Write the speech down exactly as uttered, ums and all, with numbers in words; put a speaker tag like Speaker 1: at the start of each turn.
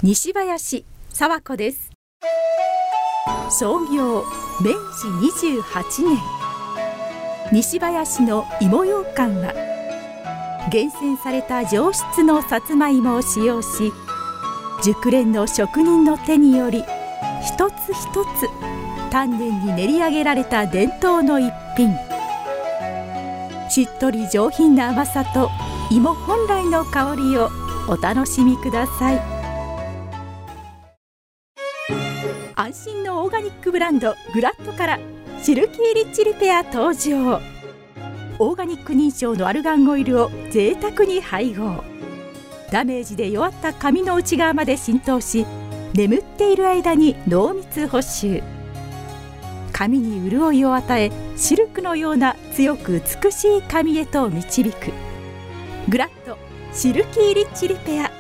Speaker 1: 西林佐和子です。創業めいじにじゅうはちねん、西林の芋ようかんは厳選された上質のさつまいもを使用し、熟練の職人の手により一つ一つ丹念に練り上げられた伝統の一品。しっとり上品な甘さと芋本来の香りをお楽しみください。安心のオーガニックブランドグラッドからシルキーリッチリペア登場。オーガニック認証のアルガンオイルを贅沢に配合。ダメージで弱った髪の内側まで浸透し、眠っている間に濃密補修。髪に潤いを与え、シルクのような強く美しい髪へと導く。グラッドシルキーリッチリペア。